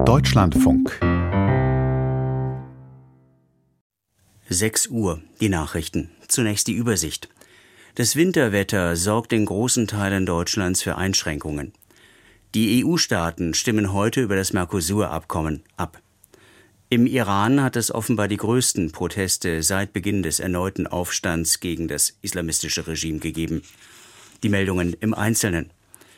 Deutschlandfunk. 6 Uhr, die Nachrichten. Zunächst die Übersicht. Das Winterwetter sorgt in großen Teilen Deutschlands für Einschränkungen. Die EU-Staaten stimmen heute über das Mercosur-Abkommen ab. Im Iran hat es offenbar die größten Proteste seit Beginn des erneuten Aufstands gegen das islamistische Regime gegeben. Die Meldungen im Einzelnen.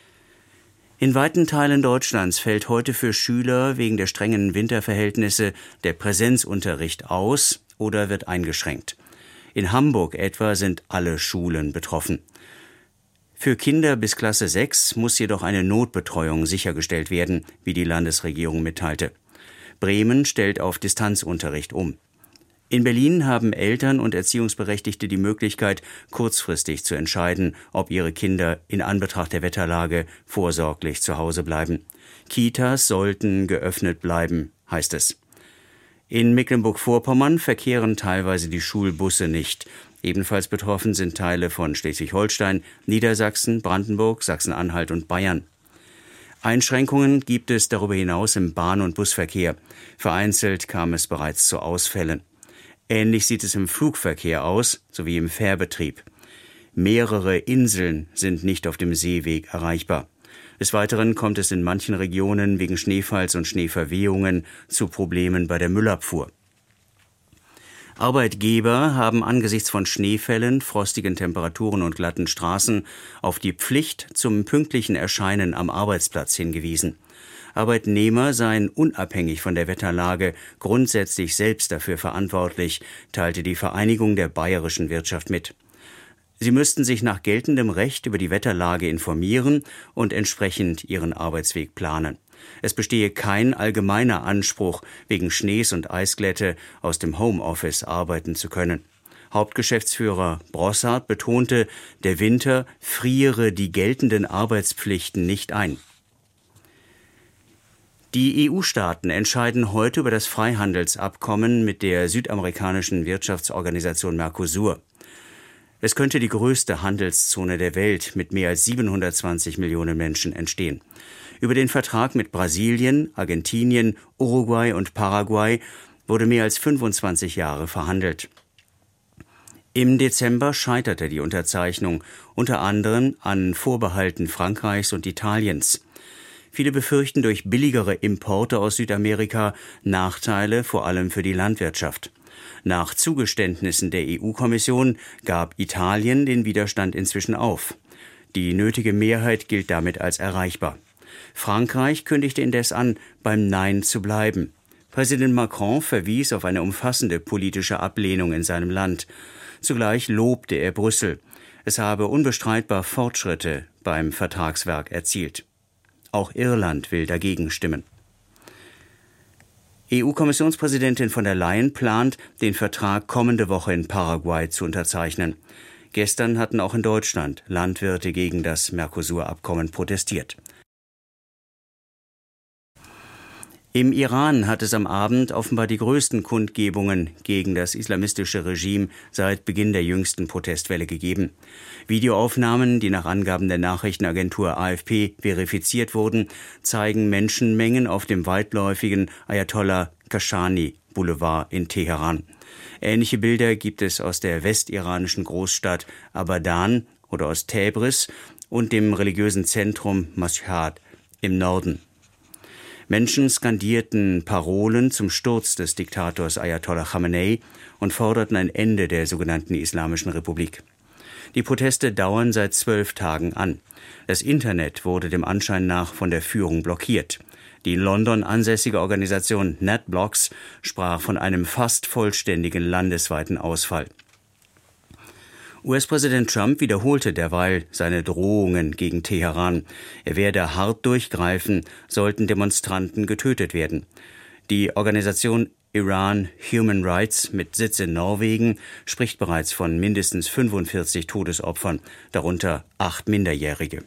In weiten Teilen Deutschlands fällt heute für Schüler wegen der strengen Winterverhältnisse der Präsenzunterricht aus oder wird eingeschränkt. In Hamburg etwa sind alle Schulen betroffen. Für Kinder bis Klasse 6 muss jedoch eine Notbetreuung sichergestellt werden, wie die Landesregierung mitteilte. Bremen stellt auf Distanzunterricht um. In Berlin haben Eltern und Erziehungsberechtigte die Möglichkeit, kurzfristig zu entscheiden, ob ihre Kinder in Anbetracht der Wetterlage vorsorglich zu Hause bleiben. Kitas sollten geöffnet bleiben, heißt es. In Mecklenburg-Vorpommern verkehren teilweise die Schulbusse nicht. Ebenfalls betroffen sind Teile von Schleswig-Holstein, Niedersachsen, Brandenburg, Sachsen-Anhalt und Bayern. Einschränkungen gibt es darüber hinaus im Bahn- und Busverkehr. Vereinzelt kam es bereits zu Ausfällen. Ähnlich sieht es im Flugverkehr aus, sowie im Fährbetrieb. Mehrere Inseln sind nicht auf dem Seeweg erreichbar. Des Weiteren kommt es in manchen Regionen wegen Schneefalls und Schneeverwehungen zu Problemen bei der Müllabfuhr. Arbeitgeber haben angesichts von Schneefällen, frostigen Temperaturen und glatten Straßen auf die Pflicht zum pünktlichen Erscheinen am Arbeitsplatz hingewiesen. Arbeitnehmer seien unabhängig von der Wetterlage grundsätzlich selbst dafür verantwortlich, teilte die Vereinigung der bayerischen Wirtschaft mit. Sie müssten sich nach geltendem Recht über die Wetterlage informieren und entsprechend ihren Arbeitsweg planen. Es bestehe kein allgemeiner Anspruch, wegen Schnees und Eisglätte aus dem Homeoffice arbeiten zu können. Hauptgeschäftsführer Brossard betonte, der Winter friere die geltenden Arbeitspflichten nicht ein. Die EU-Staaten entscheiden heute über das Freihandelsabkommen mit der südamerikanischen Wirtschaftsorganisation Mercosur. Es könnte die größte Handelszone der Welt mit mehr als 720 Millionen Menschen entstehen. Über den Vertrag mit Brasilien, Argentinien, Uruguay und Paraguay wurde mehr als 25 Jahre verhandelt. Im Dezember scheiterte die Unterzeichnung, unter anderem an Vorbehalten Frankreichs und Italiens. Viele befürchten durch billigere Importe aus Südamerika Nachteile, vor allem für die Landwirtschaft. Nach Zugeständnissen der EU-Kommission gab Italien den Widerstand inzwischen auf. Die nötige Mehrheit gilt damit als erreichbar. Frankreich kündigte indes an, beim Nein zu bleiben. Präsident Macron verwies auf eine umfassende politische Ablehnung in seinem Land. Zugleich lobte er Brüssel. Es habe unbestreitbar Fortschritte beim Vertragswerk erzielt. Auch Irland will dagegen stimmen. EU-Kommissionspräsidentin von der Leyen plant, den Vertrag kommende Woche in Paraguay zu unterzeichnen. Gestern hatten auch in Deutschland Landwirte gegen das Mercosur-Abkommen protestiert. Im Iran hat es am Abend offenbar die größten Kundgebungen gegen das islamistische Regime seit Beginn der jüngsten Protestwelle gegeben. Videoaufnahmen, die nach Angaben der Nachrichtenagentur AFP verifiziert wurden, zeigen Menschenmengen auf dem weitläufigen Ayatollah Kashani Boulevard in Teheran. Ähnliche Bilder gibt es aus der westiranischen Großstadt Abadan oder aus Tabriz und dem religiösen Zentrum Mashhad im Norden. Menschen skandierten Parolen zum Sturz des Diktators Ayatollah Khamenei und forderten ein Ende der sogenannten Islamischen Republik. Die Proteste dauern seit 12 Tagen an. Das Internet wurde dem Anschein nach von der Führung blockiert. Die in London ansässige Organisation NetBlocks sprach von einem fast vollständigen landesweiten Ausfall. US-Präsident Trump wiederholte derweil seine Drohungen gegen Teheran. Er werde hart durchgreifen, sollten Demonstranten getötet werden. Die Organisation Iran Human Rights mit Sitz in Norwegen spricht bereits von mindestens 45 Todesopfern, darunter 8 Minderjährige.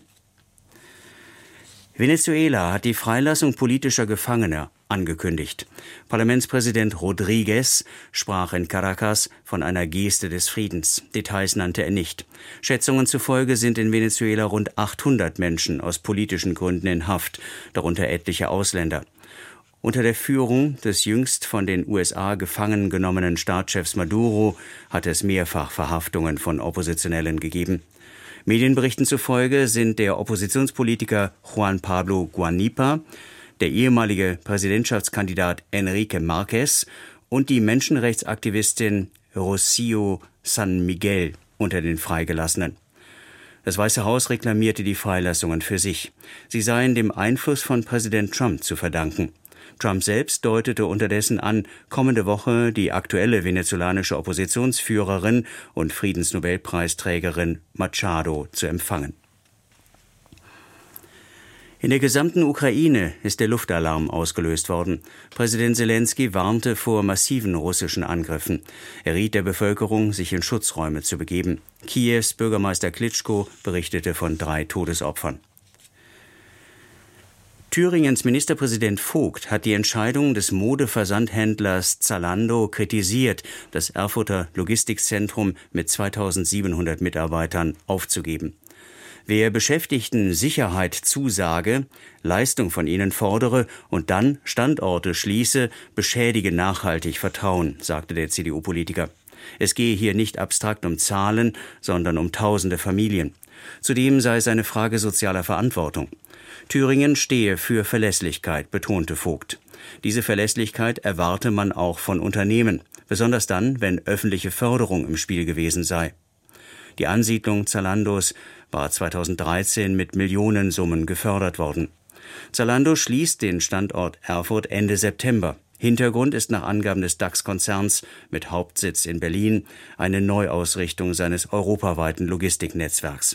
Venezuela hat die Freilassung politischer Gefangener angekündigt. Parlamentspräsident Rodríguez sprach in Caracas von einer Geste des Friedens. Details nannte er nicht. Schätzungen zufolge sind in Venezuela rund 800 Menschen aus politischen Gründen in Haft, darunter etliche Ausländer. Unter der Führung des jüngst von den USA gefangen genommenen Staatschefs Maduro hat es mehrfach Verhaftungen von Oppositionellen gegeben. Medienberichten zufolge sind der Oppositionspolitiker Juan Pablo Guanipa, der ehemalige Präsidentschaftskandidat Enrique Marquez und die Menschenrechtsaktivistin Rocío San Miguel unter den Freigelassenen. Das Weiße Haus reklamierte die Freilassungen für sich. Sie seien dem Einfluss von Präsident Trump zu verdanken. Trump selbst deutete unterdessen an, kommende Woche die aktuelle venezolanische Oppositionsführerin und Friedensnobelpreisträgerin Machado zu empfangen. In der gesamten Ukraine ist der Luftalarm ausgelöst worden. Präsident Selenskyj warnte vor massiven russischen Angriffen. Er riet der Bevölkerung, sich in Schutzräume zu begeben. Kiews Bürgermeister Klitschko berichtete von 3 Todesopfern. Thüringens Ministerpräsident Vogt hat die Entscheidung des Modeversandhändlers Zalando kritisiert, das Erfurter Logistikzentrum mit 2700 Mitarbeitern aufzugeben. Wer Beschäftigten Sicherheit zusage, Leistung von ihnen fordere und dann Standorte schließe, beschädige nachhaltig Vertrauen, sagte der CDU-Politiker. Es gehe hier nicht abstrakt um Zahlen, sondern um tausende Familien. Zudem sei es eine Frage sozialer Verantwortung. Thüringen stehe für Verlässlichkeit, betonte Vogt. Diese Verlässlichkeit erwarte man auch von Unternehmen, besonders dann, wenn öffentliche Förderung im Spiel gewesen sei. Die Ansiedlung Zalandos war 2013 mit Millionensummen gefördert worden. Zalando schließt den Standort Erfurt Ende September. Hintergrund ist nach Angaben des DAX-Konzerns mit Hauptsitz in Berlin eine Neuausrichtung seines europaweiten Logistiknetzwerks.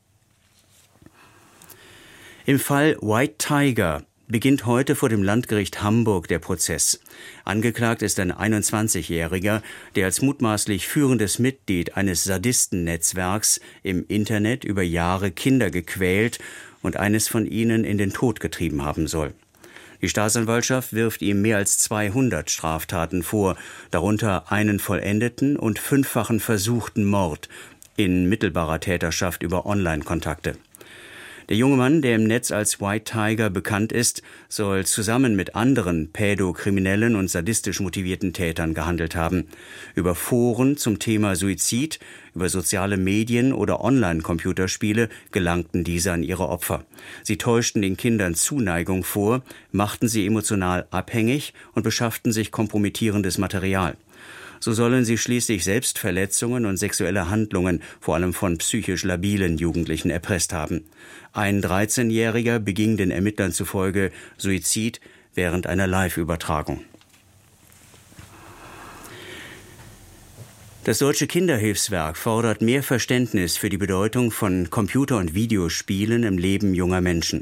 Im Fall White Tiger beginnt heute vor dem Landgericht Hamburg der Prozess. Angeklagt ist ein 21-Jähriger, der als mutmaßlich führendes Mitglied eines Sadistennetzwerks im Internet über Jahre Kinder gequält und eines von ihnen in den Tod getrieben haben soll. Die Staatsanwaltschaft wirft ihm mehr als 200 Straftaten vor, darunter einen vollendeten und 5-fachen versuchten Mord in mittelbarer Täterschaft über Online-Kontakte. Der junge Mann, der im Netz als White Tiger bekannt ist, soll zusammen mit anderen pädokriminellen und sadistisch motivierten Tätern gehandelt haben. Über Foren zum Thema Suizid, über soziale Medien oder Online-Computerspiele gelangten diese an ihre Opfer. Sie täuschten den Kindern Zuneigung vor, machten sie emotional abhängig und beschafften sich kompromittierendes Material. So sollen sie schließlich Selbstverletzungen und sexuelle Handlungen, vor allem von psychisch labilen Jugendlichen, erpresst haben. Ein 13-Jähriger beging den Ermittlern zufolge Suizid während einer Live-Übertragung. Das Deutsche Kinderhilfswerk fordert mehr Verständnis für die Bedeutung von Computer- und Videospielen im Leben junger Menschen.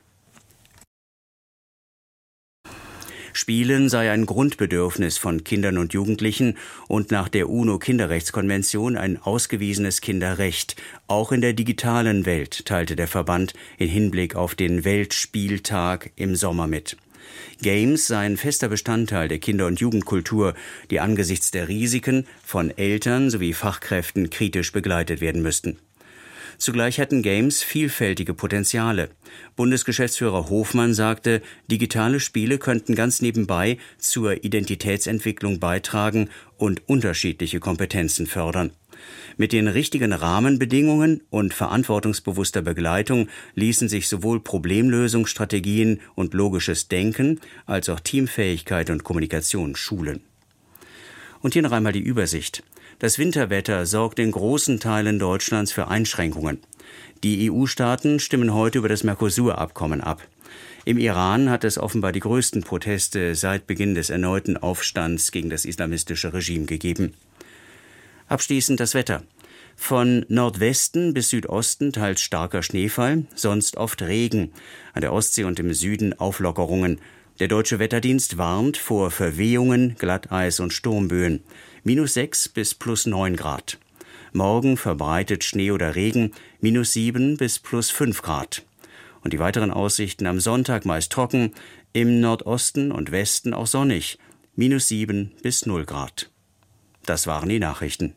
Spielen sei ein Grundbedürfnis von Kindern und Jugendlichen und nach der UNO-Kinderrechtskonvention ein ausgewiesenes Kinderrecht, auch in der digitalen Welt, teilte der Verband in Hinblick auf den Weltspieltag im Sommer mit. Games seien fester Bestandteil der Kinder- und Jugendkultur, die angesichts der Risiken von Eltern sowie Fachkräften kritisch begleitet werden müssten. Zugleich hätten Games vielfältige Potenziale. Bundesgeschäftsführer Hofmann sagte, digitale Spiele könnten ganz nebenbei zur Identitätsentwicklung beitragen und unterschiedliche Kompetenzen fördern. Mit den richtigen Rahmenbedingungen und verantwortungsbewusster Begleitung ließen sich sowohl Problemlösungsstrategien und logisches Denken als auch Teamfähigkeit und Kommunikation schulen. Und hier noch einmal die Übersicht. Das Winterwetter sorgt in großen Teilen Deutschlands für Einschränkungen. Die EU-Staaten stimmen heute über das Mercosur-Abkommen ab. Im Iran hat es offenbar die größten Proteste seit Beginn des erneuten Aufstands gegen das islamistische Regime gegeben. Abschließend das Wetter. Von Nordwesten bis Südosten teils starker Schneefall, sonst oft Regen. An der Ostsee und im Süden Auflockerungen. Der Deutsche Wetterdienst warnt vor Verwehungen, Glatteis und Sturmböen. -6 bis +9 Grad. Morgen verbreitet Schnee oder Regen, -7 bis +5 Grad. Und die weiteren Aussichten am Sonntag meist trocken, im Nordosten und Westen auch sonnig, -7 bis 0 Grad. Das waren die Nachrichten.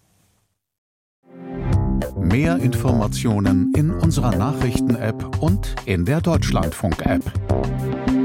Mehr Informationen in unserer Nachrichten-App und in der Deutschlandfunk-App.